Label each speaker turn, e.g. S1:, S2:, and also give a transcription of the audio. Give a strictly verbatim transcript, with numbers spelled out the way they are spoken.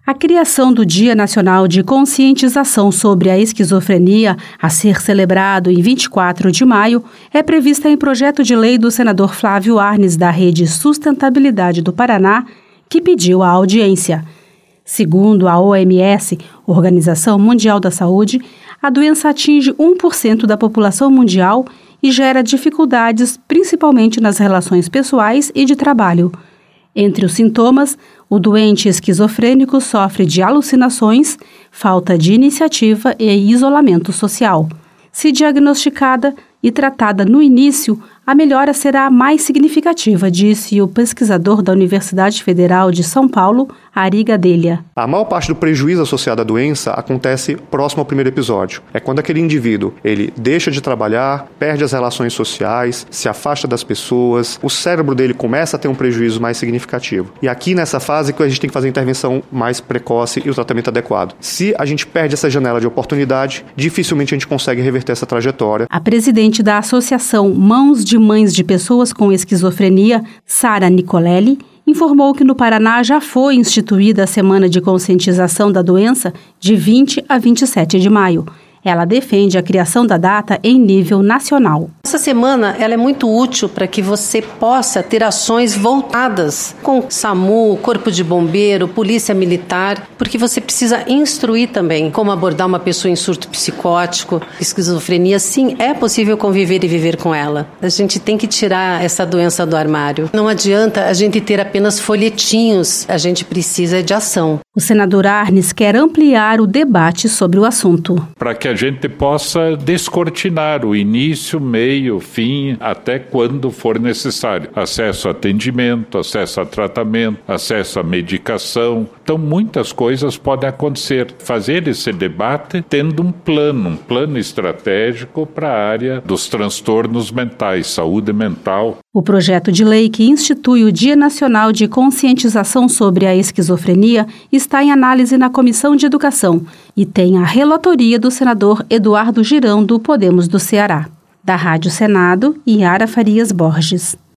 S1: A criação do Dia Nacional de Conscientização sobre a Esquizofrenia, a ser celebrado em vinte e quatro de maio, é prevista em projeto de lei do senador Flávio Arnes, da Rede Sustentabilidade do Paraná, que pediu a audiência. Segundo a O M S, Organização Mundial da Saúde, a doença atinge um por cento da população mundial e gera dificuldades, principalmente nas relações pessoais e de trabalho. Entre os sintomas, o doente esquizofrênico sofre de alucinações, falta de iniciativa e isolamento social. Se diagnosticada e tratada no início, a melhora será mais significativa, disse o pesquisador da Universidade Federal de São Paulo, Ari Gadelha.
S2: A maior parte do prejuízo associado à doença acontece próximo ao primeiro episódio. É quando aquele indivíduo ele deixa de trabalhar, perde as relações sociais, se afasta das pessoas, o cérebro dele começa a ter um prejuízo mais significativo. E aqui nessa fase que a gente tem que fazer a intervenção mais precoce e o tratamento adequado. Se a gente perde essa janela de oportunidade, dificilmente a gente consegue reverter essa trajetória.
S1: A presidente da Associação Mãos de Mães de Pessoas com Esquizofrenia, Sara Nicolelli, informou que no Paraná já foi instituída a Semana de Conscientização da Doença de vinte a vinte e sete de maio. Ela defende a criação da data em nível nacional.
S3: Essa semana ela é muito útil para que você possa ter ações voltadas com SAMU, Corpo de Bombeiro, Polícia Militar, porque você precisa instruir também como abordar uma pessoa em surto psicótico, esquizofrenia. Sim, é possível conviver e viver com ela. A gente tem que tirar essa doença do armário. Não adianta a gente ter apenas folhetinhos, a gente precisa de ação.
S1: O senador Arnes quer ampliar o debate sobre o assunto.
S4: Para que a gente possa descortinar o início, meio, fim, até quando for necessário. Acesso a atendimento, acesso a tratamento, acesso à medicação. Então, muitas coisas podem acontecer. Fazer esse debate tendo um plano, um plano estratégico para a área dos transtornos mentais, saúde mental.
S1: O projeto de lei que institui o Dia Nacional de Conscientização sobre a Esquizofrenia está em análise na Comissão de Educação e tem a relatoria do senador Eduardo Girão, do Podemos do Ceará. Da Rádio Senado, Yara Farias Borges.